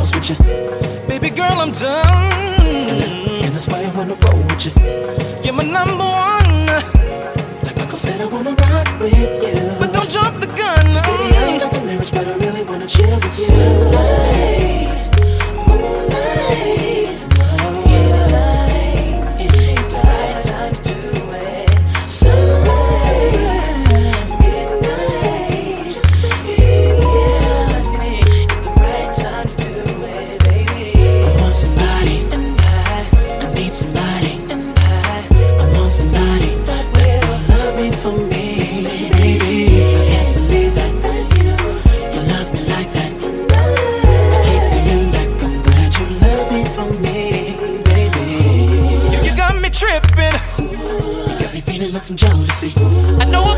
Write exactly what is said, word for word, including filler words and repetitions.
goes with you. Baby girl, I'm done. And, uh, and that's why I wanna roll with you. You're my number one. Like Michael said, I wanna rock with you. But don't jump the gun. Baby, I ain't talking marriage, but I really wanna chill with you. Moonlight, moonlight, moonlight. It's the right time to do it. Sunrise, midnight, just to hear you. It's the right time to do it, baby. I want somebody, and I, I need somebody, and I, I want somebody that will love me for me, baby. I can't believe that you, you love me like that. I keep thinking back, I'm glad you love me for me, baby. You, you got me tripping. You got me feeling like some jealousy. I know